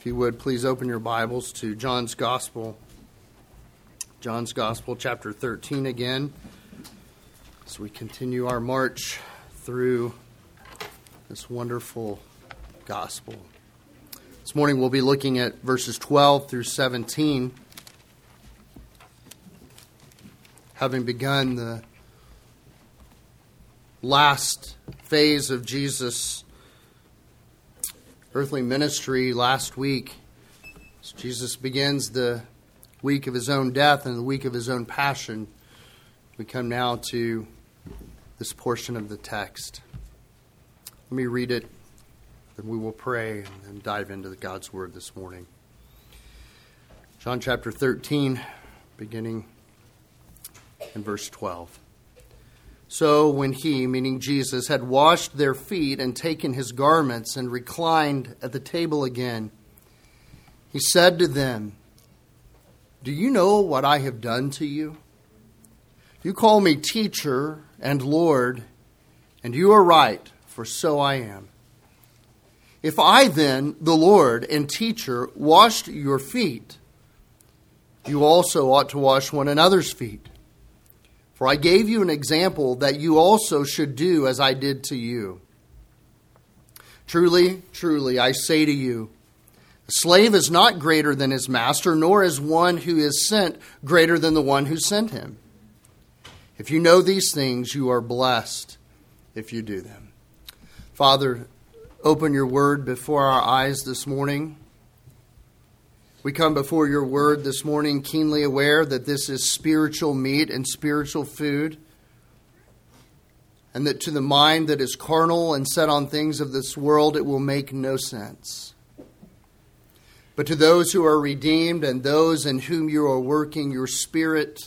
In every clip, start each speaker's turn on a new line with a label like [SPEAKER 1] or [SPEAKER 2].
[SPEAKER 1] If you would, please open your Bibles to John's Gospel. John's Gospel, chapter 13 again, as we continue our march through this wonderful Gospel. This morning we'll be looking at verses 12 through 17. Having begun the last phase of Jesus' earthly ministry last week, as Jesus begins the week of his own death and the week of his own passion, we come now to this portion of the text. Let me read it, then we will pray and then dive into God's Word this morning. John chapter 13, beginning in verse 12. So when he, meaning Jesus, had washed their feet and taken his garments and reclined at the table again, he said to them, "Do you know what I have done to you? You call me teacher and Lord, and you are right, for so I am. If I then, the Lord and teacher, washed your feet, you also ought to wash one another's feet. For I gave you an example that you also should do as I did to you. Truly, truly, I say to you, a slave is not greater than his master, nor is one who is sent greater than the one who sent him. If you know these things, you are blessed if you do them." Father, open your word before our eyes this morning. We come before your word this morning keenly aware that this is spiritual meat and spiritual food, and that to the mind that is carnal and set on things of this world, it will make no sense. But to those who are redeemed and those in whom you are working your Spirit,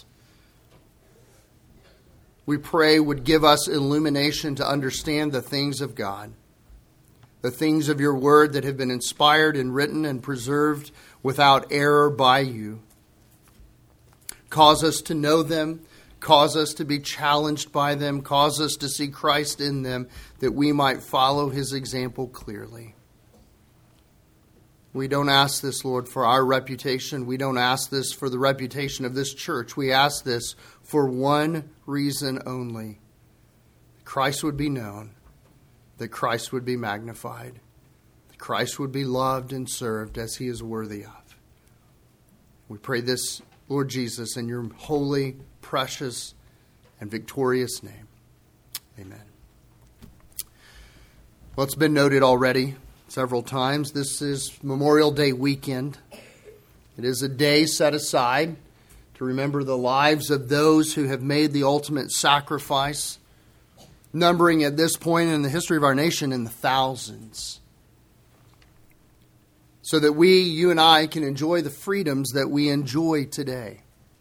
[SPEAKER 1] we pray would give us illumination to understand the things of God, the things of your word that have been inspired and written and preserved without error by you. Cause us to know them, cause us to be challenged by them, cause us to see Christ in them, that we might follow his example clearly. We don't ask this, Lord, for our reputation. We don't ask this for the reputation of this church. We ask this for one reason only: that Christ would be known, that Christ would be magnified, that Christ would be loved and served as he is worthy of. We pray this, Lord Jesus, in your holy, precious, and victorious name. Amen. Well, it's been noted already several times. This is Memorial Day weekend. It is a day set aside to remember the lives of those who have made the ultimate sacrifice, numbering at this point in the history of our nation in the thousands, so that we, you and I, can enjoy the freedoms that we enjoy today.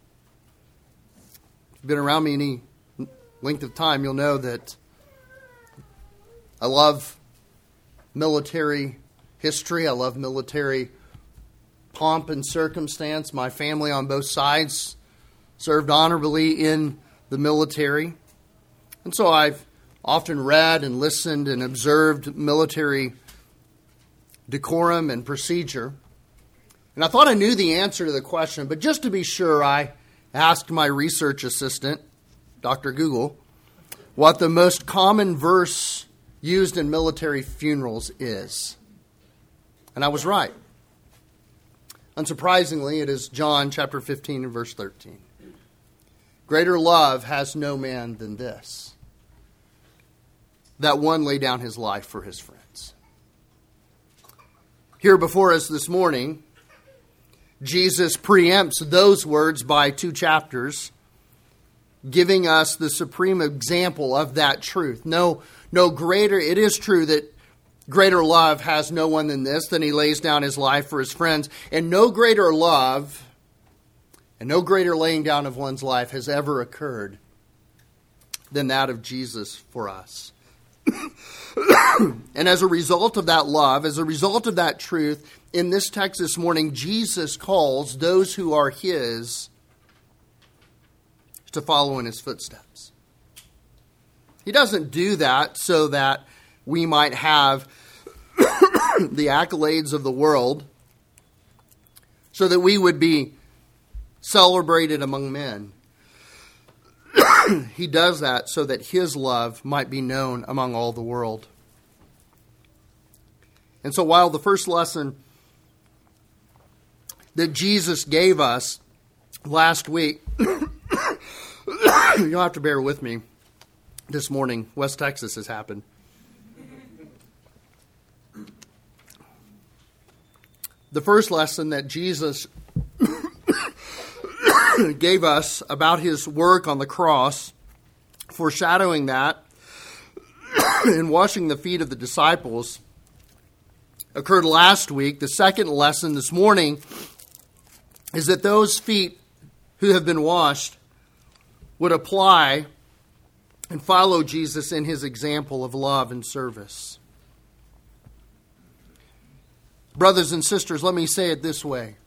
[SPEAKER 1] If you've been around me any length of time, you'll know that I love military history. I love military pomp and circumstance. My family on both sides served honorably in the military. And so I've often read and listened and observed military decorum and procedure. And I thought I knew the answer to the question, but just to be sure, I asked my research assistant, Dr. Google, what the most common verse used in military funerals is. And I was right. Unsurprisingly, it is John chapter 15 and verse 13. Greater love has no man than this, that one lay down his life for his friends. Here before us this morning, Jesus preempts those words by 2 chapters, giving us the supreme example of that truth. No greater, it is true that greater love has no one than this, than he lays down his life for his friends. And no greater love and no greater laying down of one's life has ever occurred than that of Jesus for us. And as a result of that love, as a result of that truth, in this text this morning, Jesus calls those who are his to follow in his footsteps. He doesn't do that so that we might have the accolades of the world so that we would be celebrated among men. He does that so that his love might be known among all the world. And so while the first lesson that Jesus gave us last week, you'll have to bear with me this morning. West Texas has happened. The first lesson that Jesus gave us about his work on the cross, foreshadowing that in washing the feet of the disciples, occurred last week. The second lesson this morning is that those feet who have been washed would apply and follow Jesus in his example of love and service. Brothers and sisters, let me say it this way.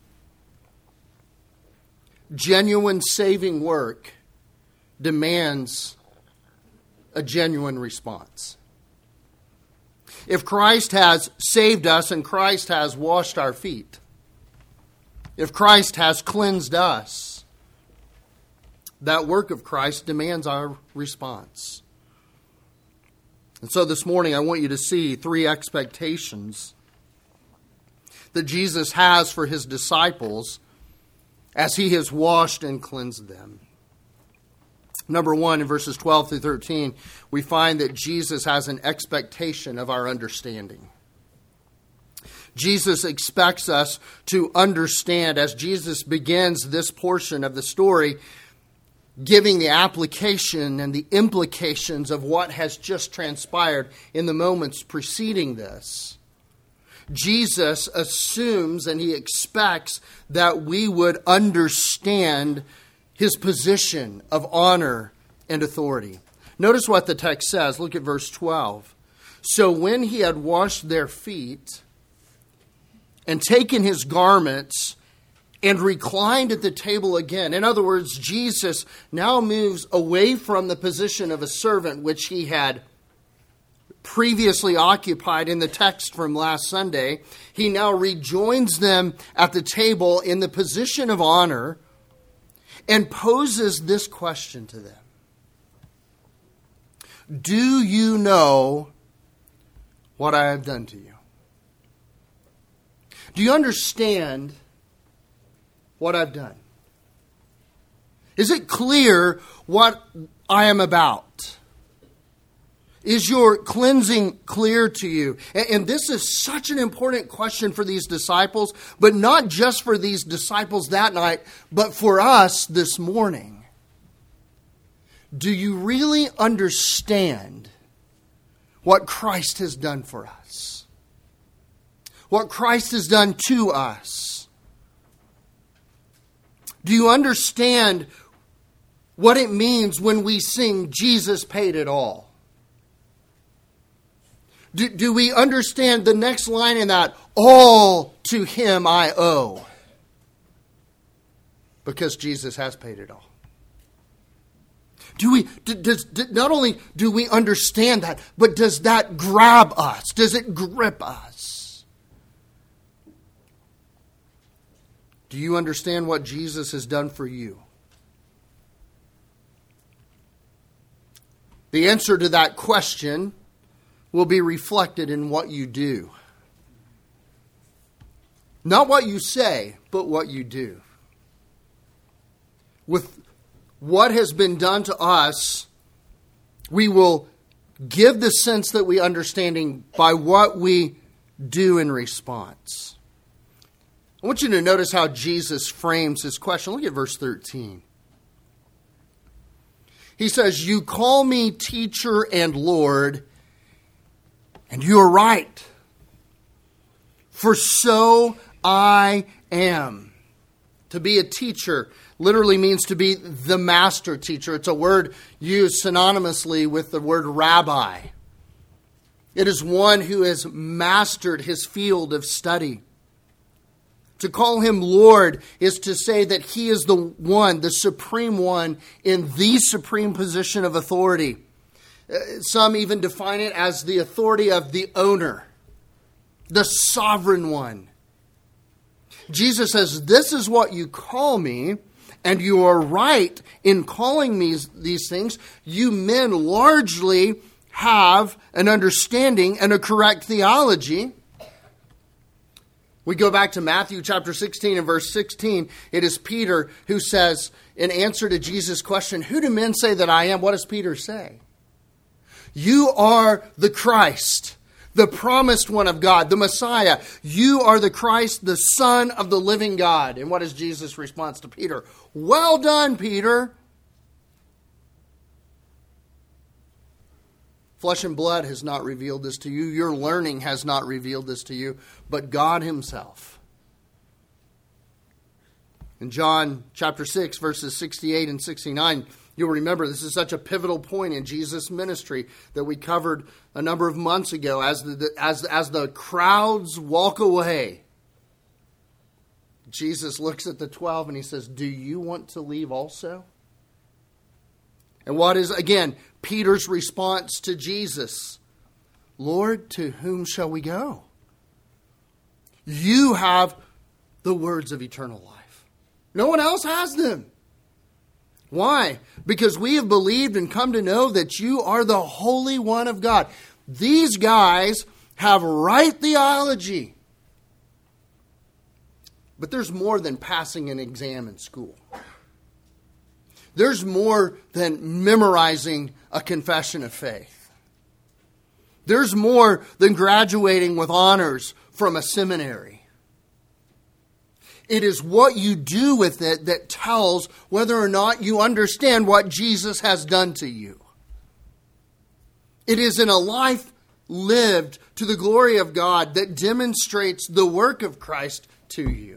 [SPEAKER 1] Genuine saving work demands a genuine response. If Christ has saved us and Christ has washed our feet, if Christ has cleansed us, that work of Christ demands our response. And so this morning I want you to see three expectations that Jesus has for his disciples as he has washed and cleansed them. Number one, in verses 12 through 13, we find that Jesus has an expectation of our understanding. Jesus expects us to understand as Jesus begins this portion of the story, giving the application and the implications of what has just transpired in the moments preceding this. Jesus assumes and he expects that we would understand his position of honor and authority. Notice what the text says. Look at verse 12. So when he had washed their feet and taken his garments and reclined at the table again. In other words, Jesus now moves away from the position of a servant which he had previously occupied in the text from last Sunday. He now rejoins them at the table in the position of honor and poses this question to them. Do you know what I have done to you? Do you understand what I've done? Is it clear what I am about? Is your cleansing clear to you? And this is such an important question for these disciples, but not just for these disciples that night, but for us this morning. Do you really understand what Christ has done for us? What Christ has done to us? Do you understand what it means when we sing, Jesus paid it all? Do we understand the next line in that? All to him I owe. Because Jesus has paid it all. Not only do we understand that, but does that grab us? Does it grip us? Do you understand what Jesus has done for you? The answer to that question will be reflected in what you do. Not what you say, but what you do. With what has been done to us, we will give the sense that we understanding by what we do in response. I want you to notice how Jesus frames his question. Look at verse 13. He says, you call me teacher and Lord, and you are right, for so I am. To be a teacher literally means to be the master teacher. It's a word used synonymously with the word rabbi. It is one who has mastered his field of study. To call him Lord is to say that he is the one, the supreme one, in the supreme position of authority. Some even define it as the authority of the owner, the sovereign one. Jesus says, this is what you call me, and you are right in calling me these things. You men largely have an understanding and a correct theology. We go back to Matthew chapter 16 and verse 16. It is Peter who says, in answer to Jesus' question, who do men say that I am? What does Peter say? You are the Christ, the promised one of God, the Messiah. You are the Christ, the Son of the living God. And what is Jesus' response to Peter? Well done, Peter. Flesh and blood has not revealed this to you. Your learning has not revealed this to you, but God himself. In John chapter 6, verses 68 and 69, you'll remember this is such a pivotal point in Jesus' ministry that we covered a number of months ago. As the crowds walk away, Jesus looks at the 12 and he says, do you want to leave also? And what is, again, Peter's response to Jesus? Lord, to whom shall we go? You have the words of eternal life. No one else has them. Why? Because we have believed and come to know that you are the Holy One of God. These guys have right theology. But there's more than passing an exam in school. There's more than memorizing a confession of faith. There's more than graduating with honors from a seminary. It is what you do with it that tells whether or not you understand what Jesus has done to you. It is in a life lived to the glory of God that demonstrates the work of Christ to you.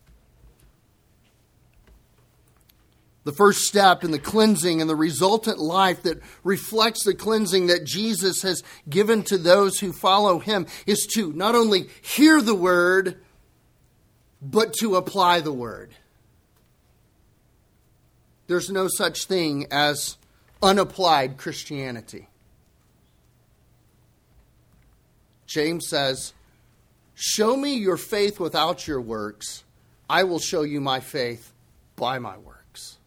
[SPEAKER 1] The first step in the cleansing and the resultant life that reflects the cleansing that Jesus has given to those who follow him is to not only hear the word, but to apply the word. There's no such thing as unapplied Christianity. James says, show me your faith without your works. I will show you my faith by my works.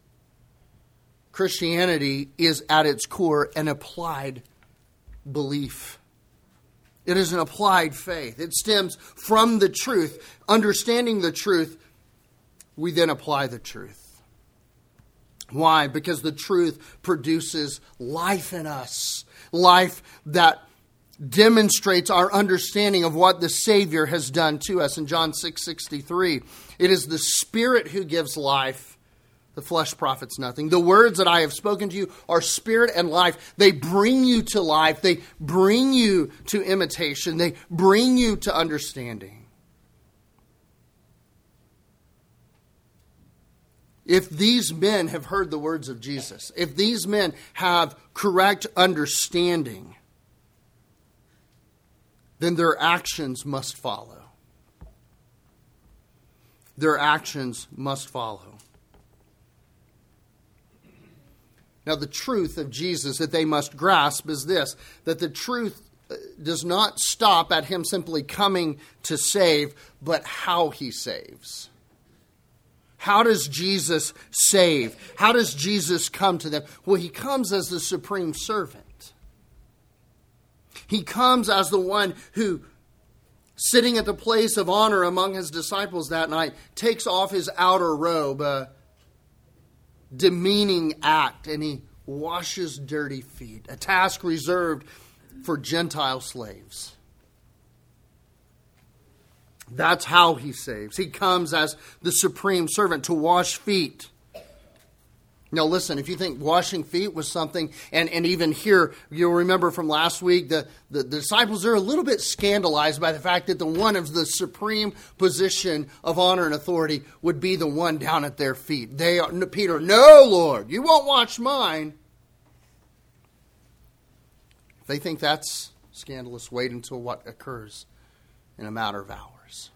[SPEAKER 1] Christianity is at its core an applied belief. It is an applied faith. It stems from the truth. Understanding the truth, we then apply the truth. Why? Because the truth produces life in us. Life that demonstrates our understanding of what the Savior has done to us. In John 6:63, it is the Spirit who gives life. The flesh profits nothing. The words that I have spoken to you are spirit and life. They bring you to life. They bring you to imitation. They bring you to understanding. If these men have heard the words of Jesus, if these men have correct understanding, then their actions must follow. Their actions must follow. Now, the truth of Jesus that they must grasp is this, that the truth does not stop at him simply coming to save, but how he saves. How does Jesus save? How does Jesus come to them? Well, he comes as the supreme servant. He comes as the one who, sitting at the place of honor among his disciples that night, takes off his outer robe, demeaning act, and he washes dirty feet, a task reserved for Gentile slaves. That's how he saves. He comes as the supreme servant to wash feet. Now listen, if you think washing feet was something, and even here, you'll remember from last week, the disciples are a little bit scandalized by the fact that the one of the supreme position of honor and authority would be the one down at their feet. Peter, no, Lord, you won't wash mine. If they think that's scandalous, wait until what occurs in a matter of hours.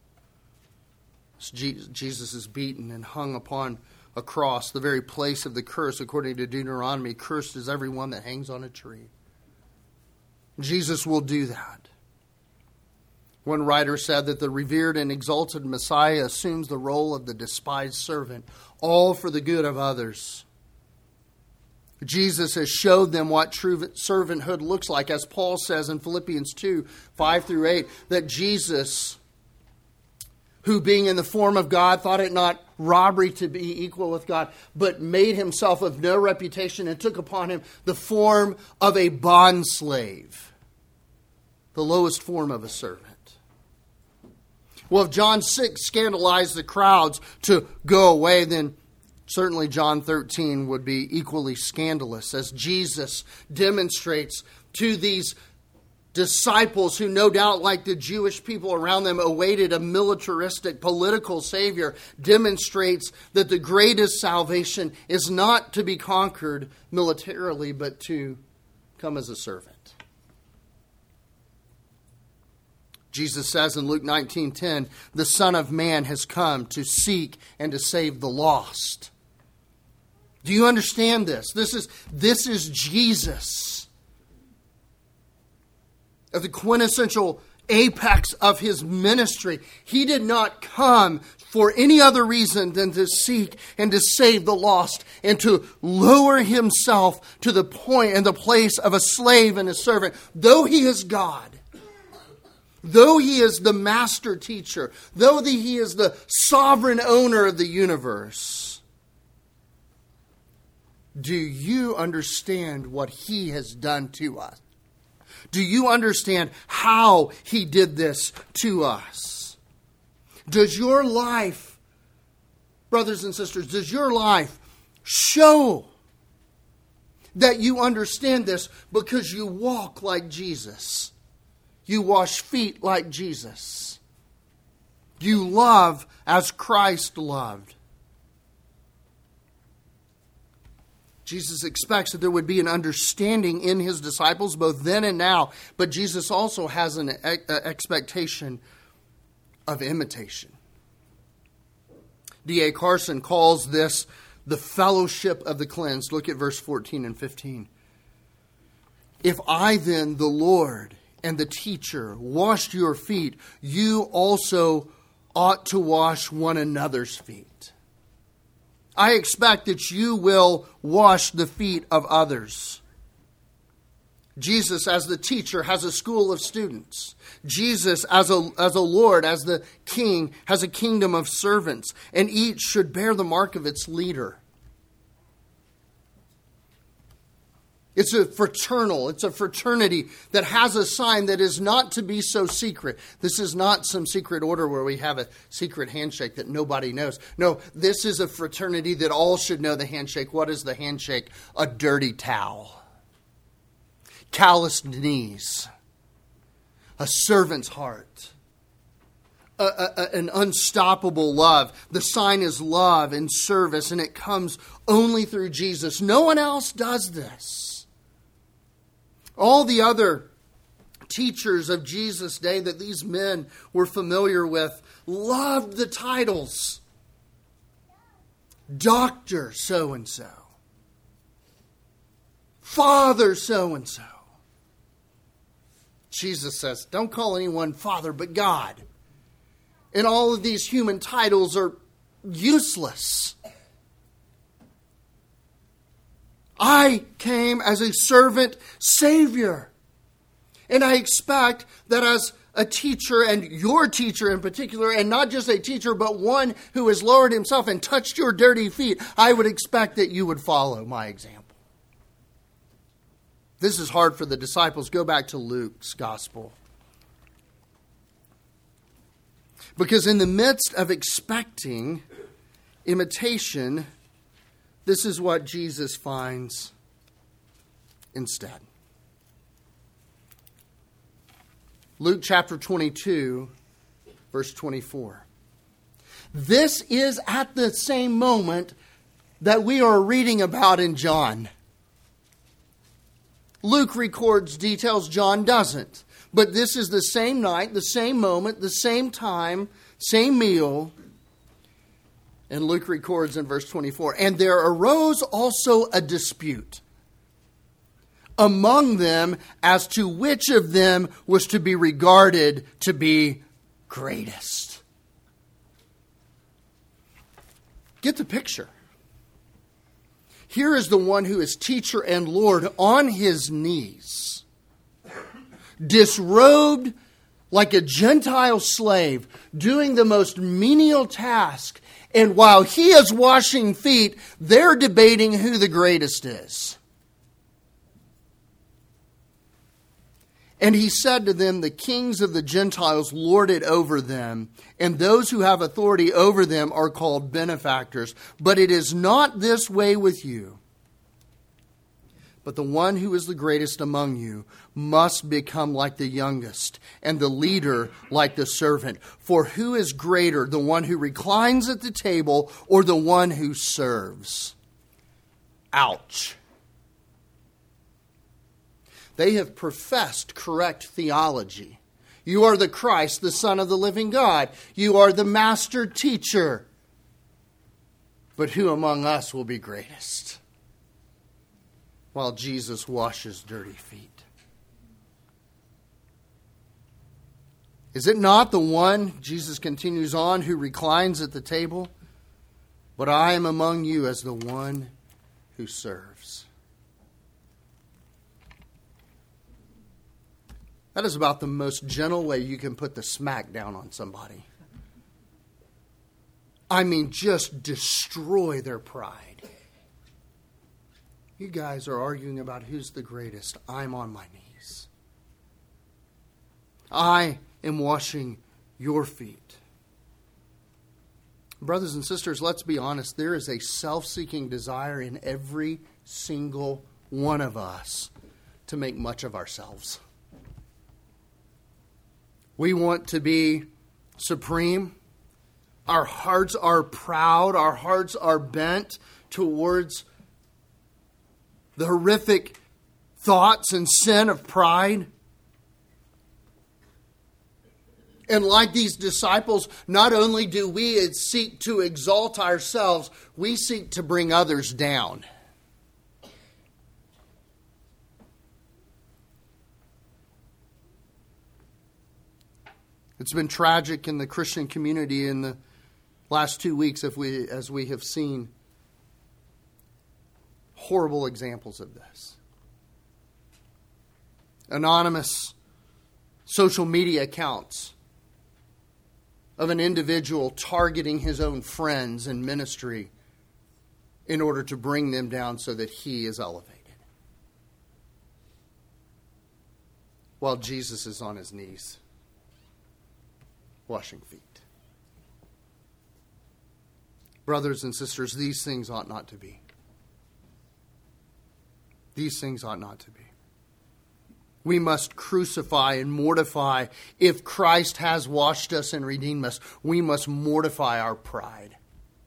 [SPEAKER 1] Jesus is beaten and hung upon a cross, the very place of the curse, according to Deuteronomy. Cursed is everyone that hangs on a tree. Jesus will do that. One writer said that the revered and exalted Messiah assumes the role of the despised servant, all for the good of others. Jesus has showed them what true servanthood looks like, as Paul says in Philippians 2, 5 through 8, that Jesus, who being in the form of God, thought it not robbery to be equal with God, but made himself of no reputation and took upon him the form of a bondslave, the lowest form of a servant. Well, if John 6 scandalized the crowds to go away, then certainly John 13 would be equally scandalous, as Jesus demonstrates to these disciples who no doubt, like the Jewish people around them, awaited a militaristic political savior, demonstrates that the greatest salvation is not to be conquered militarily, but to come as a servant. Jesus says in Luke 19:10, the Son of Man has come to seek and to save the lost. Do you understand this? This is Jesus. At the quintessential apex of his ministry, he did not come for any other reason than to seek and to save the lost and to lower himself to the point and the place of a slave and a servant. Though he is God, though he is the master teacher, though he is the sovereign owner of the universe, do you understand what he has done to us? Do you understand how he did this to us? Does your life, brothers and sisters, does your life show that you understand this because you walk like Jesus? You wash feet like Jesus. You love as Christ loved. Jesus expects that there would be an understanding in his disciples, both then and now. But Jesus also has an expectation of imitation. D.A. Carson calls this the fellowship of the cleansed. Look at verse 14 and 15. If I then, the Lord and the teacher, washed your feet, you also ought to wash one another's feet. I expect that you will wash the feet of others. Jesus, as the teacher, has a school of students. Jesus, as a Lord, as the king, has a kingdom of servants, and each should bear the mark of its leader. It's a fraternity that has a sign that is not to be so secret. This is not some secret order where we have a secret handshake that nobody knows. No, this is a fraternity that all should know the handshake. What is the handshake? A dirty towel. Calloused knees. A servant's heart. An unstoppable love. The sign is love and service, and it comes only through Jesus. No one else does this. All the other teachers of Jesus' day that these men were familiar with loved the titles. Doctor so-and-so. Father so-and-so. Jesus says, don't call anyone Father but God. And all of these human titles are useless. I came as a servant Savior. And I expect that as a teacher, and your teacher in particular, and not just a teacher, but one who has lowered himself and touched your dirty feet, I would expect that you would follow my example. This is hard for the disciples. Go back to Luke's gospel. Because in the midst of expecting imitation, this is what Jesus finds instead. Luke chapter 22, verse 24. This is at the same moment that we are reading about in John. Luke records details, John doesn't. But this is the same night, the same moment, the same time, same meal. And Luke records in verse 24, and there arose also a dispute among them as to which of them was to be regarded to be greatest. Get the picture. Here is the one who is teacher and Lord on his knees, disrobed like a Gentile slave, doing the most menial task. And while he is washing feet, they're debating who the greatest is. And he said to them, the kings of the Gentiles lord it over them, and those who have authority over them are called benefactors. But it is not this way with you. But the one who is the greatest among you must become like the youngest, and the leader like the servant. For who is greater, the one who reclines at the table or the one who serves? Ouch. They have professed correct theology. You are the Christ, the Son of the living God. You are the master teacher. But who among us will be greatest? While Jesus washes dirty feet. Is it not the one, Jesus continues on, who reclines at the table? But I am among you as the one who serves. That is about the most gentle way you can put the smack down on somebody. I mean, just destroy their pride. You guys are arguing about who's the greatest. I'm on my knees. I am washing your feet. Brothers and sisters, let's be honest. There is a self-seeking desire in every single one of us to make much of ourselves. We want to be supreme. Our hearts are proud. Our hearts are bent towards the horrific thoughts and sin of pride. And like these disciples, not only do we seek to exalt ourselves, we seek to bring others down. It's been tragic in the Christian community in the last 2 weeks as we have seen horrible examples of this. Anonymous social media accounts of an individual targeting his own friends in ministry in order to bring them down so that he is elevated. While Jesus is on his knees, washing feet. Brothers and sisters, these things ought not to be. These things ought not to be. We must crucify and mortify. If Christ has washed us and redeemed us, we must mortify our pride.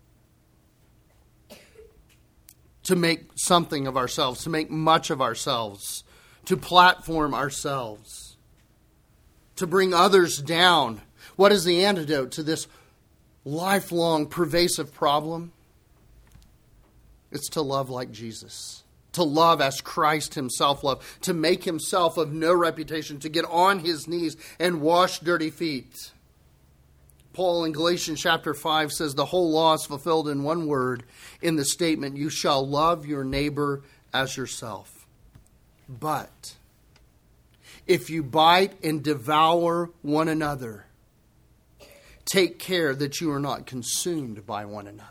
[SPEAKER 1] To make something of ourselves, to make much of ourselves, to platform ourselves, to bring others down. What is the antidote to this lifelong, pervasive problem? It's to love like Jesus. To love as Christ himself loved. To make himself of no reputation. To get on his knees and wash dirty feet. Paul in Galatians chapter 5 says the whole law is fulfilled in one word in the statement, you shall love your neighbor as yourself. But if you bite and devour one another, take care that you are not consumed by one another.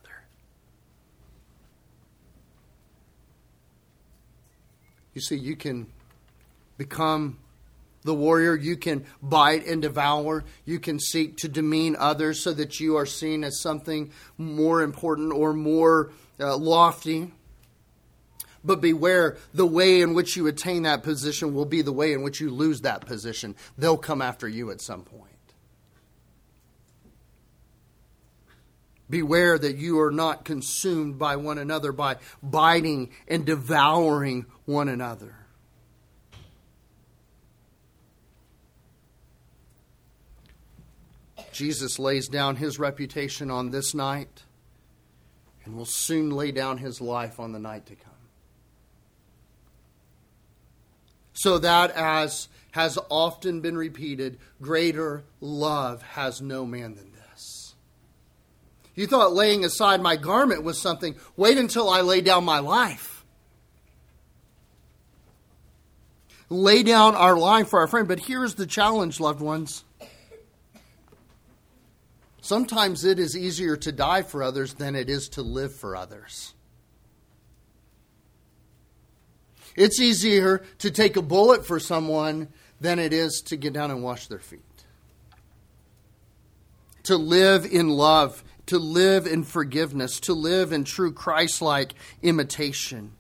[SPEAKER 1] You see, you can become the warrior. You can bite and devour. You can seek to demean others so that you are seen as something more important or more lofty. But beware, the way in which you attain that position will be the way in which you lose that position. They'll come after you at some point. Beware that you are not consumed by one another by biting and devouring one another. Jesus lays down his reputation on this night and will soon lay down his life on the night to come. So that, as has often been repeated, greater love has no man than this. You thought laying aside my garment was something. Wait until I lay down my life. Lay down our life for our friend. But here's the challenge, loved ones. Sometimes it is easier to die for others than it is to live for others. It's easier to take a bullet for someone than it is to get down and wash their feet. To live in love, to live in forgiveness, to live in true Christ-like imitation.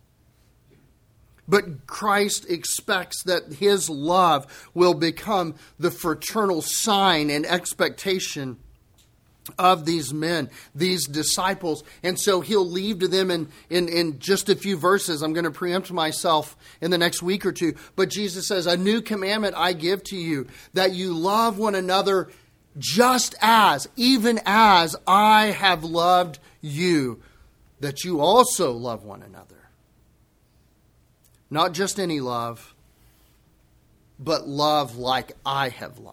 [SPEAKER 1] But Christ expects that his love will become the fraternal sign and expectation of these men, these disciples. And so he'll leave to them in just a few verses. I'm going to preempt myself in the next week or two. But Jesus says, a new commandment I give to you, that you love one another just as, even as I have loved you, that you also love one another. Not just any love, but love like I have loved.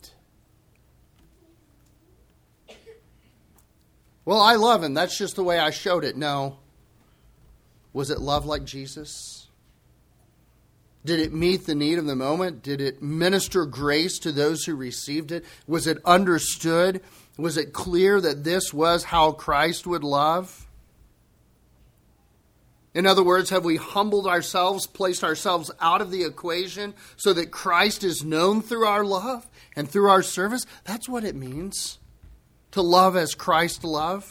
[SPEAKER 1] Well, I love him. That's just the way I showed it. No. Was it love like Jesus? Did it meet the need of the moment? Did it minister grace to those who received it? Was it understood? Was it clear that this was how Christ would love? In other words, have we humbled ourselves, placed ourselves out of the equation so that Christ is known through our love and through our service? That's what it means to love as Christ loved.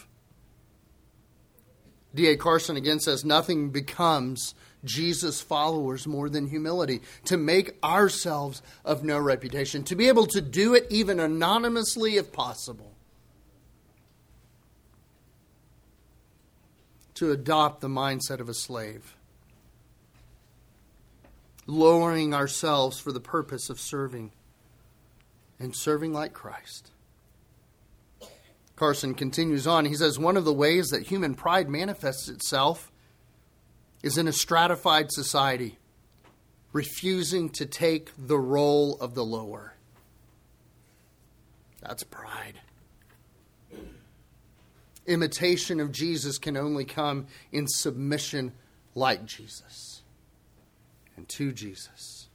[SPEAKER 1] D.A. Carson again says, nothing becomes Jesus' followers more than humility. To make ourselves of no reputation. To be able to do it even anonymously if possible. To adopt the mindset of a slave. Lowering ourselves for the purpose of serving. And serving like Christ. Carson continues on. He says, one of the ways that human pride manifests itself is in a stratified society, refusing to take the role of the lower. That's pride. Imitation of Jesus can only come in submission like Jesus and to Jesus.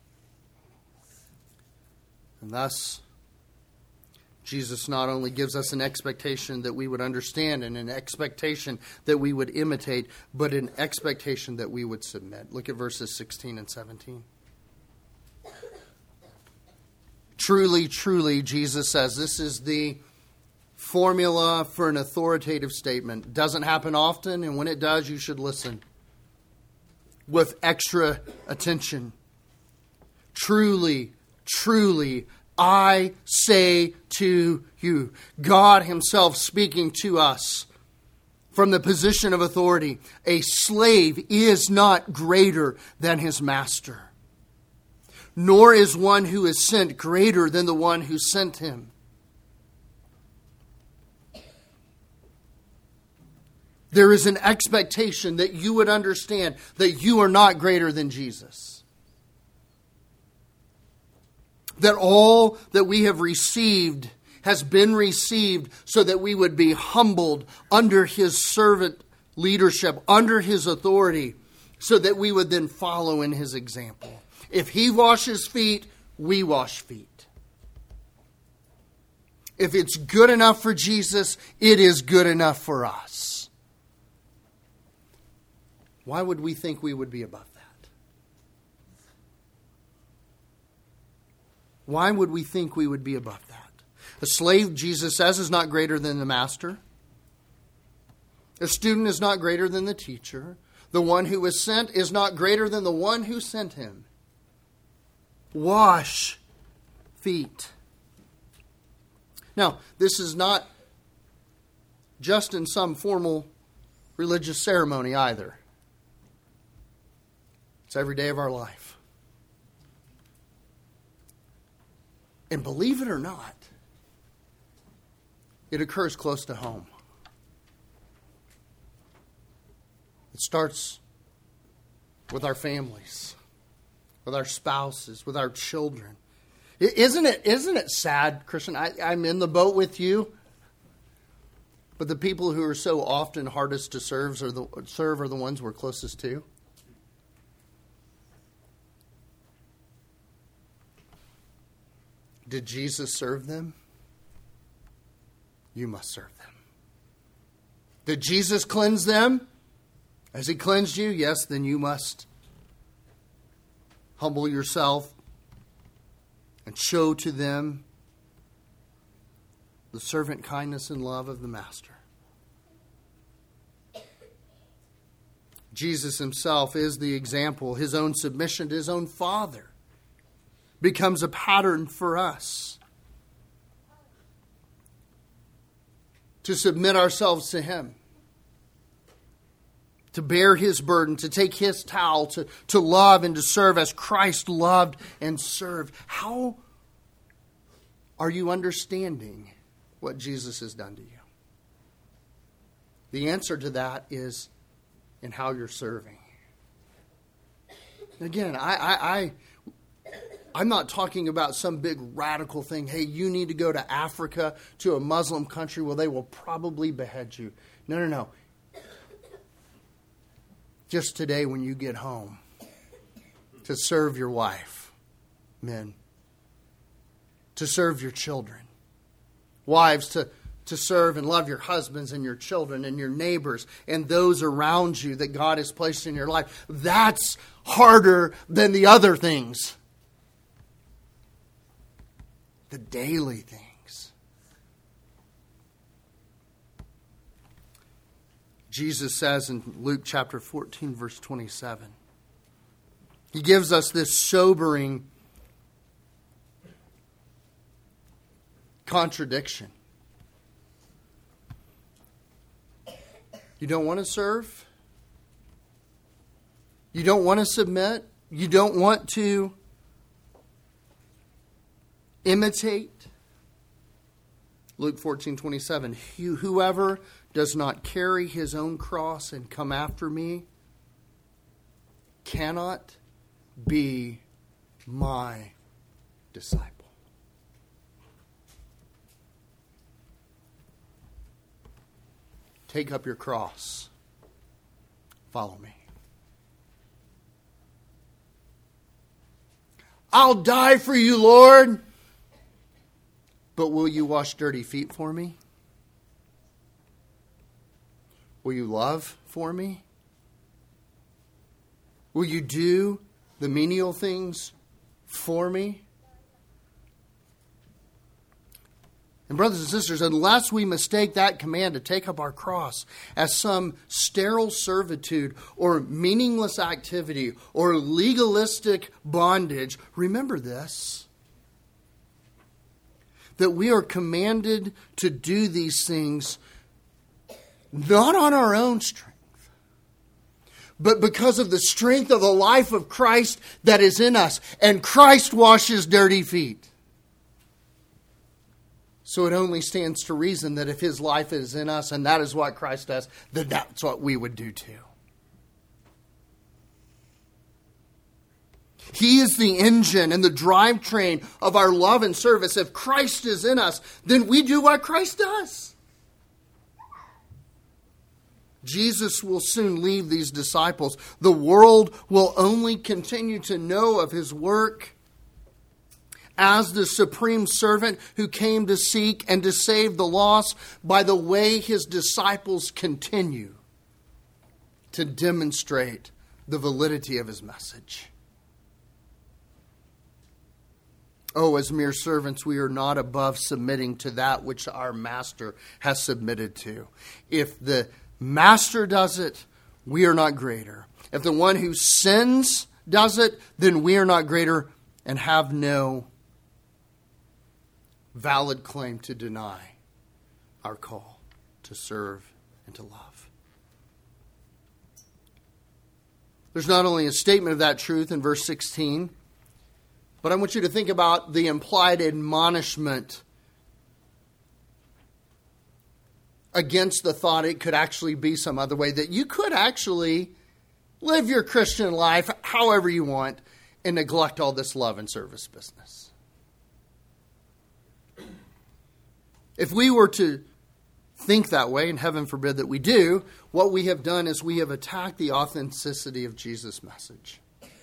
[SPEAKER 1] And thus, Jesus not only gives us an expectation that we would understand and an expectation that we would imitate, but an expectation that we would submit. Look at verses 16 and 17. Truly, truly, Jesus says, this is the formula for an authoritative statement. It doesn't happen often, and when it does, you should listen with extra attention. Truly, truly, I say to you, God himself speaking to us from the position of authority, a slave is not greater than his master, nor is one who is sent greater than the one who sent him. There is an expectation that you would understand that you are not greater than Jesus. That all that we have received has been received so that we would be humbled under his servant leadership, under his authority, so that we would then follow in his example. If he washes feet, we wash feet. If it's good enough for Jesus, it is good enough for us. Why would we think we would be above that? Why would we think we would be above that? A slave, Jesus says, is not greater than the master. A student is not greater than the teacher. The one who was sent is not greater than the one who sent him. Wash feet. Now, this is not just in some formal religious ceremony either. It's every day of our life. And believe it or not, it occurs close to home. It starts with our families, with our spouses, with our children. Isn't it sad, Christian? I'm in the boat with you. But the people who are so often hardest to serve are the ones we're closest to. Did Jesus serve them? You must serve them. Did Jesus cleanse them? Has he cleansed you? Yes, then you must humble yourself and show to them the servant kindness and love of the Master. Jesus himself is the example. His own submission to his own Father becomes a pattern for us to submit ourselves to him, to bear his burden, to take his towel, to love and to serve as Christ loved and served. How are you understanding what Jesus has done to you? The answer to that is in how you're serving. Again, I'm not talking about some big radical thing. Hey, you need to go to Africa, to a Muslim country where they will probably behead you. No. Just today when you get home, to serve your wife, men. To serve your children. Wives, to serve and love your husbands and your children and your neighbors and those around you that God has placed in your life. That's harder than the other things. The daily things. Jesus says in Luke chapter 14, verse 27, he gives us this sobering contradiction. You don't want to serve? You don't want to submit? You don't want to imitate? Luke 14:27. Whoever does not carry his own cross and come after me cannot be my disciple. Take up your cross. Follow me. I'll die for you, Lord. But will you wash dirty feet for me? Will you love for me? Will you do the menial things for me? And brothers and sisters, unless we mistake that command to take up our cross as some sterile servitude or meaningless activity or legalistic bondage, remember this, that we are commanded to do these things not on our own strength, but because of the strength of the life of Christ that is in us. And Christ washes dirty feet. So it only stands to reason that if his life is in us and that is what Christ does, then that's what we would do too. He is the engine and the drivetrain of our love and service. If Christ is in us, then we do what Christ does. Jesus will soon leave these disciples. The world will only continue to know of his work as the supreme servant who came to seek and to save the lost by the way his disciples continue to demonstrate the validity of his message. Oh, as mere servants, we are not above submitting to that which our master has submitted to. If the master does it, we are not greater. If the one who sins does it, then we are not greater and have no valid claim to deny our call to serve and to love. There's not only a statement of that truth in verse 16, but I want you to think about the implied admonishment against the thought it could actually be some other way, that you could actually live your Christian life however you want and neglect all this love and service business. If we were to think that way, and heaven forbid that we do, what we have done is we have attacked the authenticity of Jesus' message.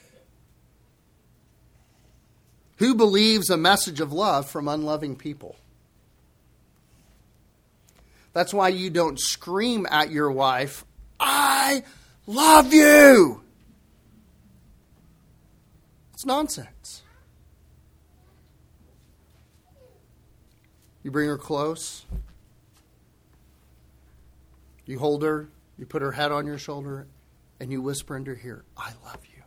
[SPEAKER 1] Who believes a message of love from unloving people? That's why you don't scream at your wife, "I love you!" It's nonsense. You bring her close. You hold her. You put her head on your shoulder. And you whisper into her ear, "I love you.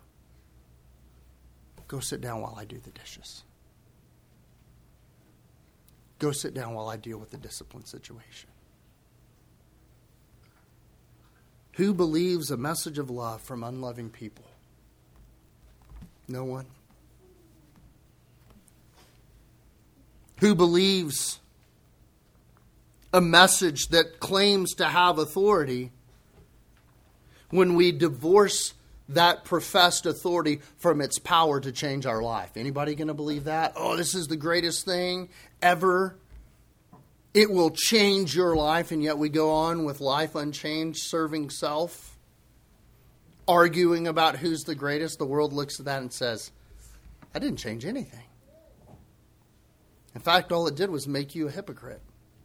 [SPEAKER 1] Go sit down while I do the dishes. Go sit down while I deal with the discipline situation." Who believes a message of love from unloving people? No one. Who believes a message that claims to have authority when we divorce that professed authority from its power to change our life? Anybody going to believe that? Oh, this is the greatest thing ever. It will change your life, and yet we go on with life unchanged, serving self, arguing about who's the greatest. The world looks at that and says, "I didn't change anything." In fact, all it did was make you a hypocrite.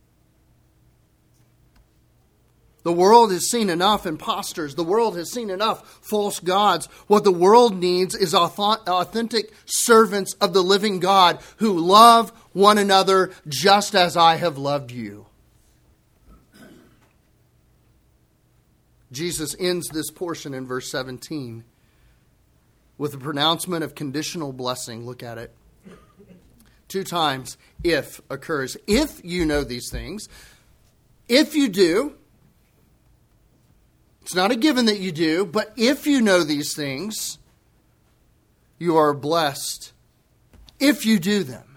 [SPEAKER 1] The world has seen enough imposters. The world has seen enough false gods. What the world needs is authentic servants of the living God who love one another just as I have loved you. Jesus ends this portion in verse 17 with a pronouncement of conditional blessing. Look at it. 2 times "if" occurs. If you know these things, if you do. It's not a given that you do, but if you know these things, you are blessed if you do them.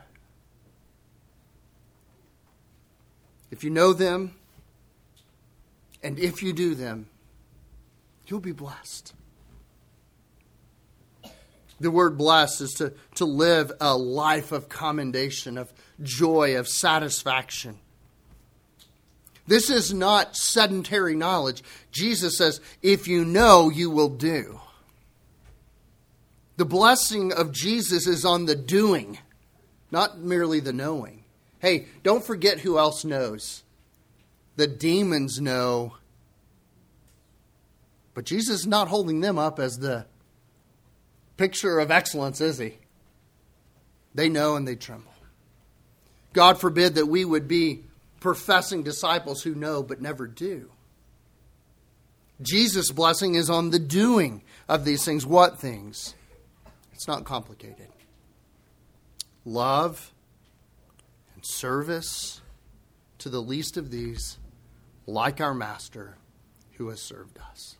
[SPEAKER 1] If you know them, and if you do them, you'll be blessed. The word blessed is to live a life of commendation, of joy, of satisfaction. This is not sedentary knowledge. Jesus says, if you know, you will do. The blessing of Jesus is on the doing, not merely the knowing. Hey, don't forget who else knows. The demons know. But Jesus is not holding them up as the picture of excellence, is he? They know and they tremble. God forbid that we would be professing disciples who know but never do. Jesus' blessing is on the doing of these things. What things? It's not complicated. Love and service to the least of these, like our Master who has served us.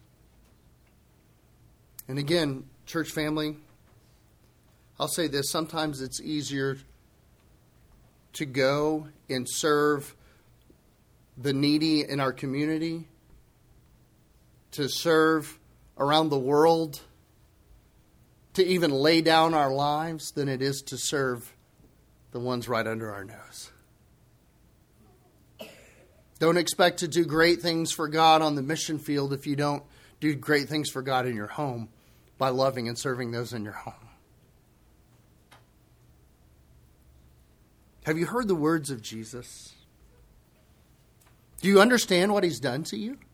[SPEAKER 1] And again, church family, I'll say this. Sometimes it's easier to go and serve the needy in our community, to serve around the world, to even lay down our lives than it is to serve the ones right under our nose. Don't expect to do great things for God on the mission field if you don't do great things for God in your home by loving and serving those in your home. Have you heard the words of Jesus? Do you understand what he's done to you?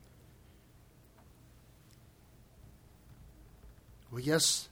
[SPEAKER 1] Well, yes.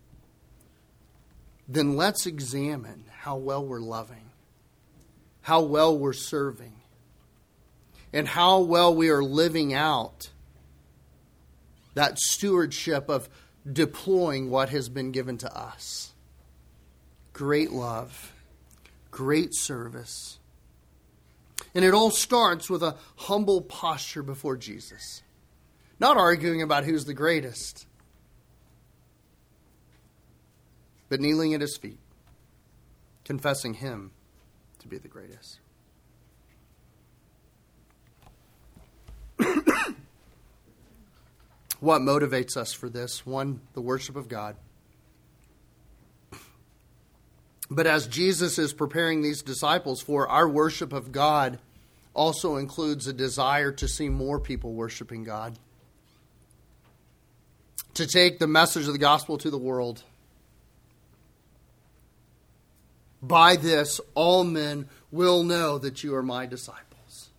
[SPEAKER 1] Then let's examine how well we're loving, how well we're serving, and how well we are living out that stewardship of deploying what has been given to us. Great love, great service. And it all starts with a humble posture before Jesus. Not arguing about who's the greatest, but kneeling at his feet, confessing him to be the greatest. What motivates us for this? 1, the worship of God. But as Jesus is preparing these disciples for, our worship of God also includes a desire to see more people worshiping God. To take the message of the gospel to the world. By this, all men will know that you are my disciples.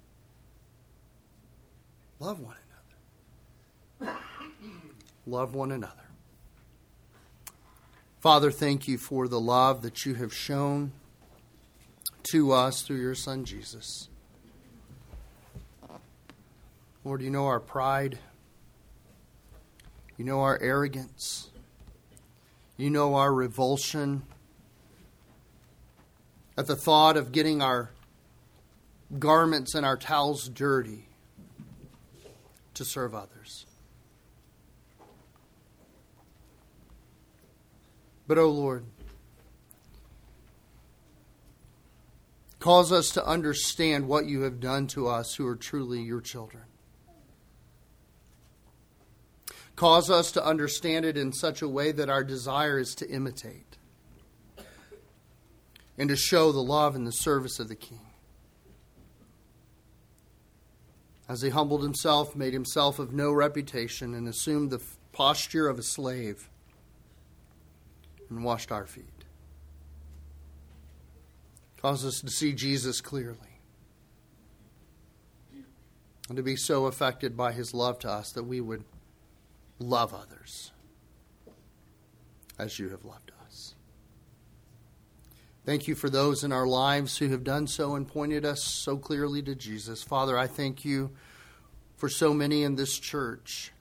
[SPEAKER 1] Love one another. Love one another. Father, thank you for the love that you have shown to us through your Son, Jesus. Lord, you know our pride. You know our arrogance. You know our revulsion at the thought of getting our garments and our towels dirty to serve others. But, oh Lord, cause us to understand what you have done to us who are truly your children. Cause us to understand it in such a way that our desire is to imitate and to show the love and the service of the King. As he humbled himself, made himself of no reputation, and assumed the posture of a slave, and washed our feet. Cause us to see Jesus clearly, and to be so affected by his love to us that we would love others as you have loved us. Thank you for those in our lives who have done so and pointed us so clearly to Jesus. Father, I thank you for so many in this church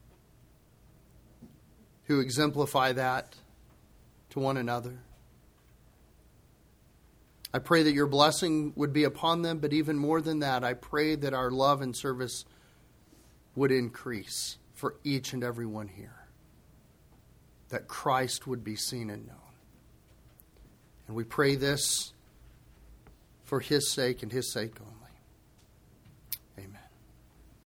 [SPEAKER 1] who exemplify that to one another. I pray that your blessing would be upon them, but even more than that, I pray that our love and service would increase for each and every one here, that Christ would be seen and known. And we pray this for his sake and his sake only.